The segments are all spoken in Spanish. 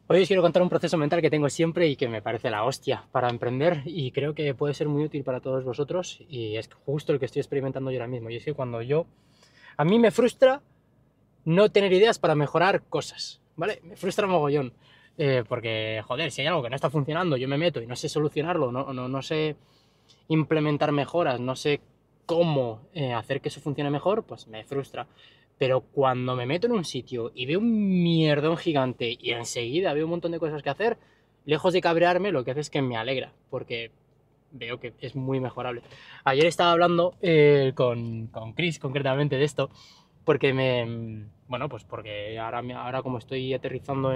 Hoy os quiero contar un proceso mental que tengo siempre y que me parece la hostia para emprender y creo que puede ser muy útil para todos vosotros y es justo el que estoy experimentando yo ahora mismo. Y es que a mí me frustra no tener ideas para mejorar cosas, ¿vale? Me frustra mogollón. Porque, joder, si hay algo que no está funcionando, yo me meto y no sé solucionarlo, no sé implementar mejoras, no sé cómo hacer que eso funcione mejor, pues me frustra. Pero cuando me meto en un sitio y veo un mierdón gigante y enseguida veo un montón de cosas que hacer, lejos de cabrearme, lo que hace es que me alegra, porque veo que es muy mejorable. Ayer estaba hablando con Chris concretamente de esto, porque bueno, pues porque ahora como estoy aterrizando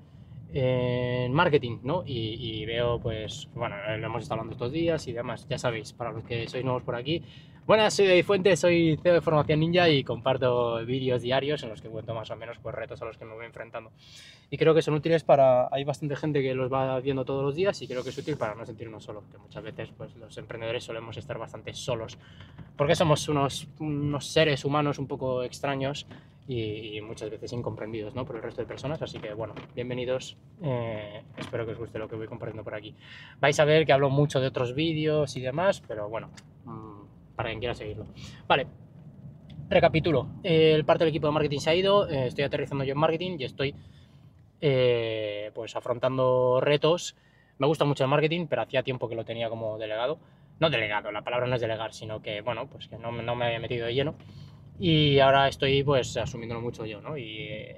en marketing, ¿no? Y veo, pues, bueno, lo hemos estado hablando estos días y demás, ya sabéis, para los que sois nuevos por aquí. Buenas, soy David Fuentes, soy CEO de Formación Ninja y comparto vídeos diarios en los que cuento más o menos pues, retos a los que me voy enfrentando. Y creo que son útiles para... Hay bastante gente que los va viendo todos los días y creo que es útil para no sentirnos solos, que muchas veces pues, los emprendedores solemos estar bastante solos, porque somos unos seres humanos un poco extraños y muchas veces incomprendidos, ¿no? Por el resto de personas, así que bueno, bienvenidos, espero que os guste lo que voy compartiendo por aquí. Vais a ver que hablo mucho de otros vídeos y demás, pero bueno, para quien quiera seguirlo. Vale, recapitulo, el parte del equipo de marketing se ha ido, estoy aterrizando yo en marketing y estoy pues afrontando retos. Me gusta mucho el marketing, pero hacía tiempo que lo tenía como delegado. No delegado, la palabra no es delegar, sino que, bueno, pues que no me había metido de lleno. Y ahora estoy pues asumiéndolo mucho yo, ¿no?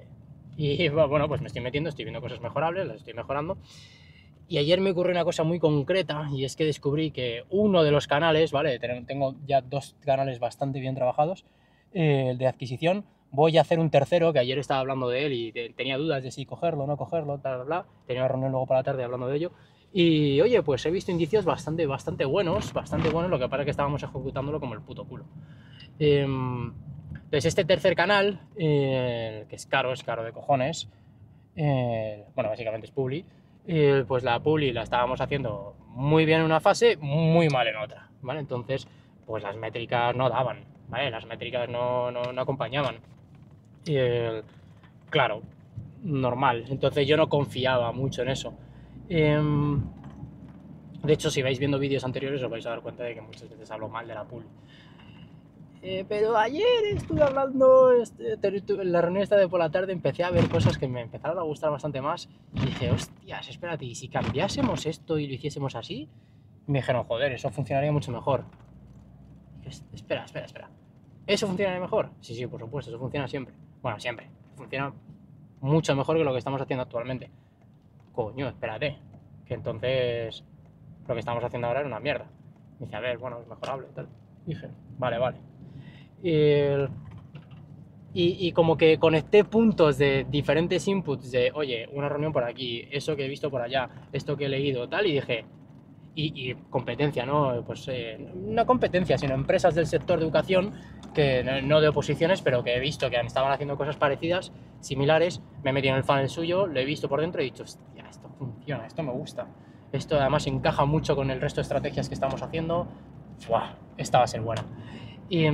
Y bueno, pues me estoy metiendo, estoy viendo cosas mejorables, las estoy mejorando. Y ayer me ocurrió una cosa muy concreta y es que descubrí que uno de los canales, ¿vale? Tengo ya dos canales bastante bien trabajados, el de adquisición. Voy a hacer un tercero, que ayer estaba hablando de él y tenía dudas de si cogerlo o no cogerlo, bla, bla, bla. Tenía una reunión luego para la tarde hablando de ello. Y oye, pues he visto indicios bastante buenos, lo que pasa es que estábamos ejecutándolo como el puto culo. Entonces este tercer canal, que es caro de cojones, bueno, básicamente es Publi, pues la Publi la estábamos haciendo muy bien en una fase, muy mal en otra, ¿vale? Entonces, pues las métricas no daban, ¿vale? Las métricas no acompañaban. Y claro, normal. Entonces yo no confiaba mucho en eso. De hecho, si vais viendo vídeos anteriores os vais a dar cuenta de que muchas veces hablo mal de la Publi. Pero ayer estuve hablando, en la reunión esta de por la tarde empecé a ver cosas que me empezaron a gustar bastante más y dije, hostias, espérate, ¿y si cambiásemos esto y lo hiciésemos así? Y me dijeron, joder, eso funcionaría mucho mejor. Y dije, espera. ¿Eso funcionaría mejor? Sí, sí, por supuesto, eso funciona siempre. Bueno, siempre. Funciona mucho mejor que lo que estamos haciendo actualmente. Coño, espérate, que entonces lo que estamos haciendo ahora era una mierda. Y dice, a ver, bueno, es mejorable y tal. Y dije, vale. Y como que conecté puntos de diferentes inputs de, oye, una reunión por aquí, eso que he visto por allá, esto que he leído, tal, y dije, y competencia, ¿no? Pues no competencia, sino empresas del sector de educación, que no de oposiciones, pero que he visto que estaban haciendo cosas parecidas, similares, me he metido en el funnel suyo, lo he visto por dentro y he dicho, hostia, esto funciona, esto me gusta. Esto además encaja mucho con el resto de estrategias que estamos haciendo. ¡Fua! Esta va a ser buena. Y...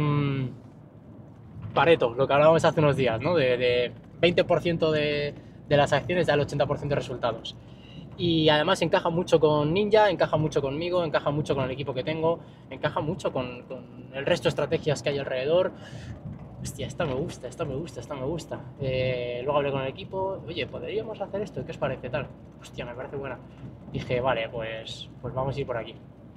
Pareto, lo que hablábamos hace unos días, ¿no? De 20% de las acciones da el 80% de resultados. Y además encaja mucho con Ninja, encaja mucho conmigo, encaja mucho con el equipo que tengo, encaja mucho con el resto de estrategias que hay alrededor. Hostia, esta me gusta. Luego hablé con el equipo, oye, ¿podríamos hacer esto? ¿Qué os parece tal? Hostia, me parece buena. Dije, vale, pues vamos a ir por aquí.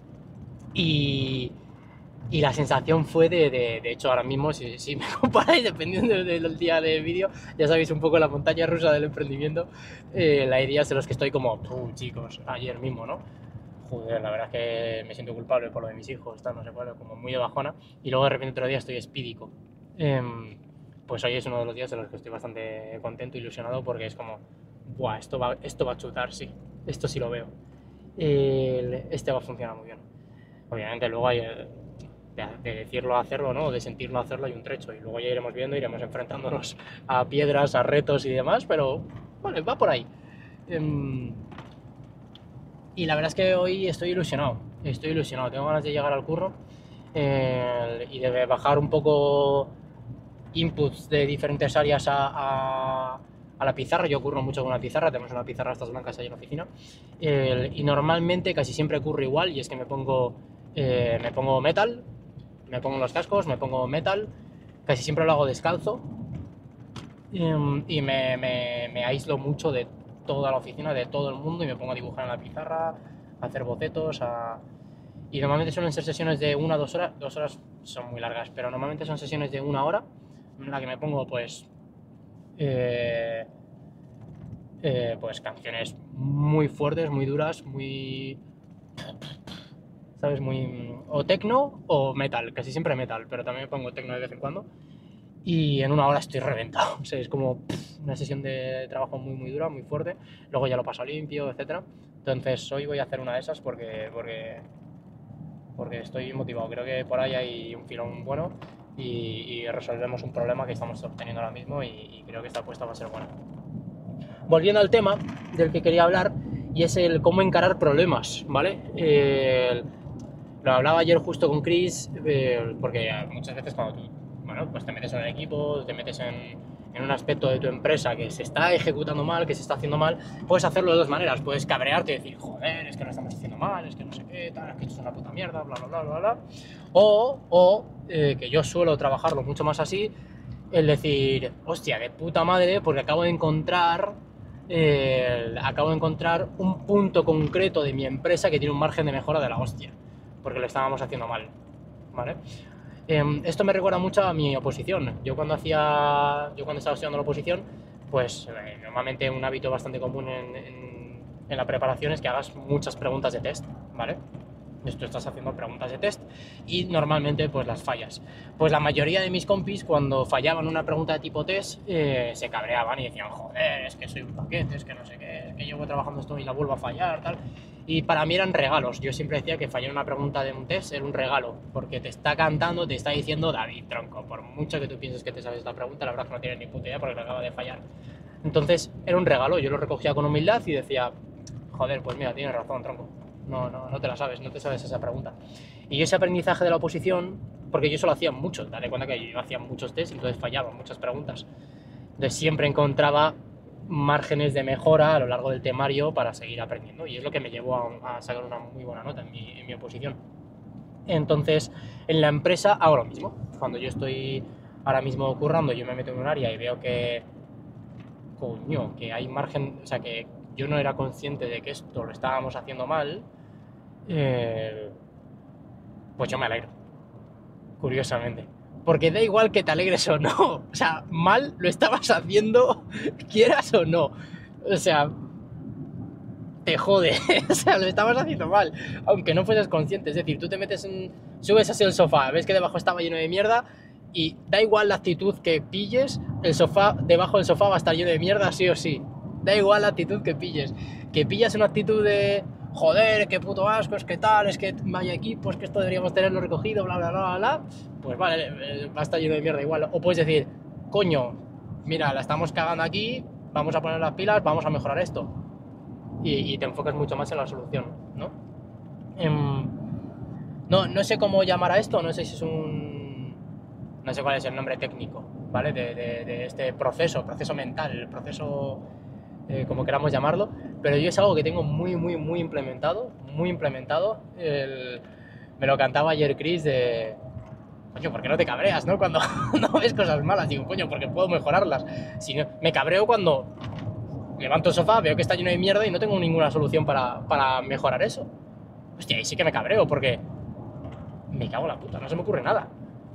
Y, y la sensación fue de hecho, ahora mismo, si me comparáis, dependiendo del día del vídeo, ya sabéis un poco la montaña rusa del emprendimiento, la idea es de los que estoy como, chicos, ayer mismo, ¿no? Joder, la verdad es que me siento culpable por lo de mis hijos, tal, no sé cuál, como muy de bajona, y luego de repente otro día estoy espídico. Pues hoy es uno de los días en los que estoy bastante contento, ilusionado, porque es como, buah, esto va a chutar, sí, esto sí lo veo. Este va a funcionar muy bien. Obviamente luego hay de decirlo a hacerlo, ¿no? De sentirlo a hacerlo hay un trecho y luego ya iremos viendo, iremos enfrentándonos a piedras, a retos y demás, pero vale, va por ahí. Y la verdad es que hoy estoy ilusionado, tengo ganas de llegar al curro y de bajar un poco inputs de diferentes áreas a la pizarra. Yo curro mucho con una pizarra, tenemos una pizarra estas blancas ahí en la oficina, y normalmente casi siempre ocurre igual, y es que me pongo metal, me pongo los cascos, me pongo metal, casi siempre lo hago descalzo, y me aíslo mucho de toda la oficina, de todo el mundo, y me pongo a dibujar en la pizarra, a hacer bocetos, y normalmente suelen ser sesiones de 1 o 2 horas, 2 horas son muy largas, pero normalmente son sesiones de 1 hora, en la que me pongo pues canciones muy fuertes, muy duras, muy, ¿sabes? Muy, o techno o metal, casi siempre metal, pero también me pongo techno de vez en cuando, y en 1 hora estoy reventado. O sea, es como una sesión de trabajo muy muy dura, muy fuerte, luego ya lo paso limpio, etcétera. Entonces hoy voy a hacer una de esas porque estoy motivado, creo que por ahí hay un filón bueno, y resolvemos un problema que estamos obteniendo ahora mismo, y creo que esta apuesta va a ser buena. Volviendo al tema del que quería hablar, y es el cómo encarar problemas, ¿vale? Lo hablaba ayer justo con Chris, porque muchas veces cuando tú, bueno, pues te metes en el equipo, te metes en un aspecto de tu empresa que se está ejecutando mal, que se está haciendo mal, puedes hacerlo de dos maneras. Puedes cabrearte y decir, joder, es que lo estamos haciendo mal, es que no sé qué, tal, es que esto es una puta mierda, bla, bla, bla, bla, bla. Que yo suelo trabajarlo mucho más así, el decir, hostia, de puta madre, porque acabo de encontrar un punto concreto de mi empresa que tiene un margen de mejora de la hostia, porque lo estábamos haciendo mal, ¿vale? Esto me recuerda mucho a mi oposición. Yo cuando estaba estudiando la oposición, pues normalmente un hábito bastante común en la preparación es que hagas muchas preguntas de test, ¿vale? Tú estás haciendo preguntas de test y normalmente pues las fallas. Pues la mayoría de mis compis, cuando fallaban una pregunta de tipo test, se cabreaban y decían, joder, es que soy un paquete, es que no sé qué, es que llevo trabajando esto y la vuelvo a fallar, tal. Y para mí eran regalos. Yo siempre decía que fallar una pregunta de un test era un regalo, porque te está cantando, te está diciendo, David, tronco, por mucho que tú pienses que te sabes la pregunta, la verdad es que no tienes ni puta idea porque la acaba de fallar. Entonces era un regalo, yo lo recogía con humildad y decía, joder, pues mira, tienes razón, tronco. No te la sabes, no te sabes esa pregunta. Y ese aprendizaje de la oposición, porque yo eso lo hacía mucho, dale cuenta que yo hacía muchos test y entonces fallaba muchas preguntas. Entonces siempre encontraba márgenes de mejora a lo largo del temario para seguir aprendiendo, y es lo que me llevó a sacar una muy buena nota en mi oposición. Entonces, en la empresa hago lo mismo. Cuando yo estoy ahora mismo currando, yo me meto en un área y veo que, coño, que hay margen, o sea, que yo no era consciente de que esto lo estábamos haciendo mal, pues yo me alegro, curiosamente. Porque da igual que te alegres o no. O sea, mal lo estabas haciendo, quieras o no. O sea, te jode. O sea, lo estabas haciendo mal, aunque no fueses consciente. Es decir, tú te metes subes hacia el sofá, ves que debajo estaba lleno de mierda, y da igual la actitud que pilles, el sofá, debajo del sofá va a estar lleno de mierda sí o sí. Da igual la actitud que pilles. Que pillas una actitud de, joder, qué puto asco, es que tal, es que vaya equipo, es que esto deberíamos tenerlo recogido, bla, bla, bla, bla, pues vale, va a estar lleno de mierda igual. O puedes decir, coño, mira, la estamos cagando aquí, vamos a poner las pilas, vamos a mejorar esto. Y te enfocas mucho más en la solución, ¿no? No sé cómo llamar a esto, no sé si es no sé cuál es el nombre técnico, ¿vale? De este proceso mental, el proceso, como queramos llamarlo, pero yo es algo que tengo muy implementado, me lo cantaba ayer Chris de, coño, ¿por qué no te cabreas, no? Cuando no ves cosas malas, digo, coño, porque puedo mejorarlas. Si no, me cabreo cuando levanto el sofá, veo que está lleno de mierda y no tengo ninguna solución para mejorar eso. Hostia, ahí sí que me cabreo porque me cago en la puta, no se me ocurre nada.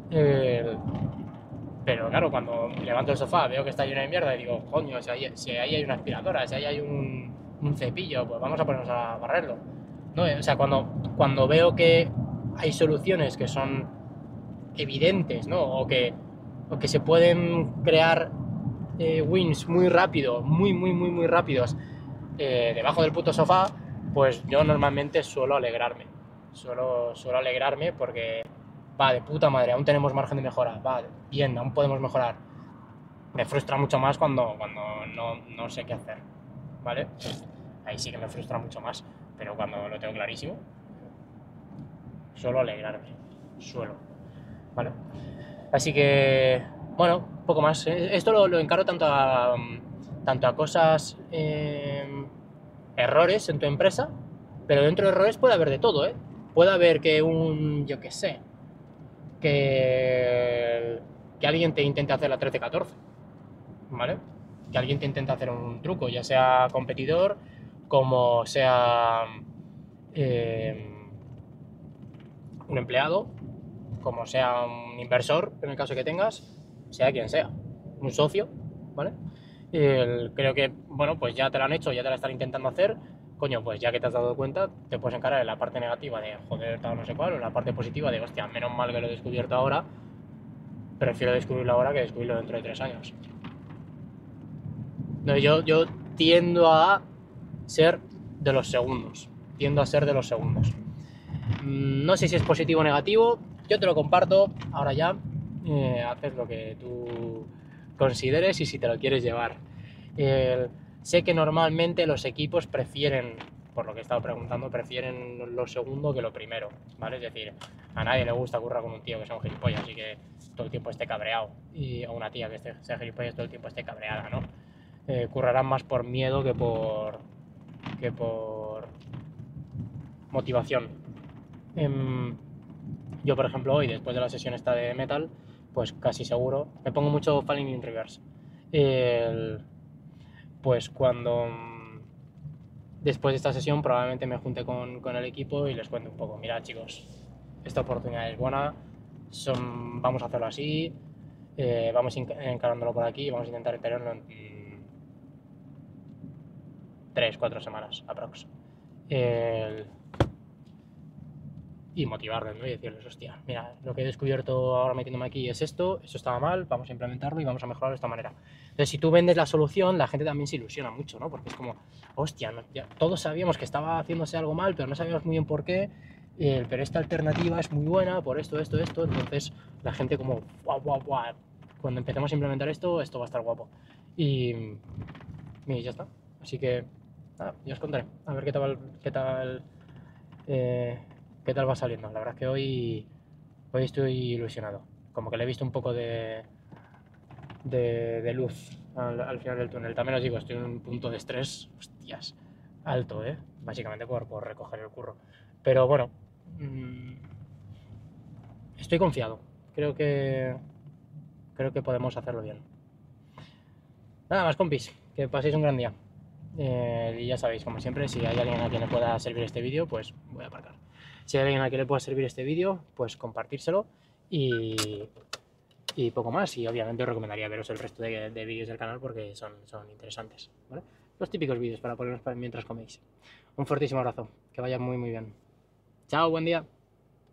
Pero claro, cuando levanto el sofá, veo que está lleno de mierda y digo, coño, si ahí hay una aspiradora, si ahí hay un cepillo, pues vamos a ponernos a barrerlo, ¿no? O sea, cuando veo que hay soluciones que son evidentes, ¿no? O que se pueden crear wins muy rápido, muy rápidos, debajo del puto sofá, pues yo normalmente suelo alegrarme. Suelo alegrarme porque va, de puta madre, aún tenemos margen de mejora, va, bien, aún podemos mejorar. Me frustra mucho más cuando no sé qué hacer, ¿vale? Ahí sí que me frustra mucho más, pero cuando lo tengo clarísimo, suelo alegrarme, ¿vale? Así que, bueno, poco más. Esto lo encaro tanto tanto a cosas, errores en tu empresa, pero dentro de errores puede haber de todo, ¿eh? Puede haber que yo qué sé, que alguien te intente hacer la 13-14, ¿vale? Que alguien te intente hacer un truco, ya sea competidor, como sea un empleado, como sea un inversor, en el caso que tengas, sea quien sea, un socio, ¿vale? Creo que, bueno, pues ya te lo han hecho, ya te la están intentando hacer, coño, pues ya que te has dado cuenta, te puedes encarar en la parte negativa de joder, tal, no sé cuál, o en la parte positiva de hostia, menos mal que lo he descubierto ahora, prefiero descubrirlo ahora que descubrirlo dentro de 3 años. No, yo tiendo a ser de los segundos, tiendo a ser de los segundos. No sé si es positivo o negativo, yo te lo comparto, ahora ya haces lo que tú consideres y si te lo quieres llevar. Sé que normalmente los equipos prefieren, por lo que he estado preguntando, prefieren lo segundo que lo primero, ¿vale? Es decir, a nadie le gusta currar con un tío que sea un gilipollas y que todo el tiempo esté cabreado, o una tía que sea gilipollas todo el tiempo esté cabreada, ¿no? Currarán más por miedo que por motivación. Yo, por ejemplo, hoy, después de la sesión esta de metal, pues casi seguro, me pongo mucho Falling in Reverse. Pues cuando después de esta sesión probablemente me junte con el equipo y les cuente un poco, mira chicos, esta oportunidad es buena, vamos a hacerlo así, vamos encarándolo por aquí, vamos a intentar tenerlo en 3-4 semanas aprox. Y motivarles, ¿no? Y decirles, hostia, mira, lo que he descubierto ahora metiéndome aquí es esto estaba mal, vamos a implementarlo y vamos a mejorarlo de esta manera. Entonces, si tú vendes la solución, la gente también se ilusiona mucho, ¿no? Porque es como, hostia, no, ya, todos sabíamos que estaba haciéndose algo mal, pero no sabíamos muy bien por qué, pero esta alternativa es muy buena por esto, entonces la gente como, guau, guau, guau, cuando empecemos a implementar esto va a estar guapo. Y ya está. Así que, nada, ya os contaré, a ver qué tal va saliendo. La verdad es que hoy estoy ilusionado. Como que le he visto un poco de luz al final del túnel. También os digo, estoy en un punto de estrés, hostias, alto, ¿eh? Básicamente por recoger el curro. Pero bueno, estoy confiado. Creo que podemos hacerlo bien. Nada más, compis, que paséis un gran día. Y ya sabéis, como siempre, si hay alguien a quien le pueda servir este vídeo, pues voy a aparcar. Si hay alguien a quien le pueda servir este vídeo, pues compartírselo y poco más. Y obviamente os recomendaría veros el resto de vídeos del canal porque son interesantes, ¿vale? Los típicos vídeos para ponerlos mientras coméis. Un fuertísimo abrazo, que vaya muy bien. Chao, buen día.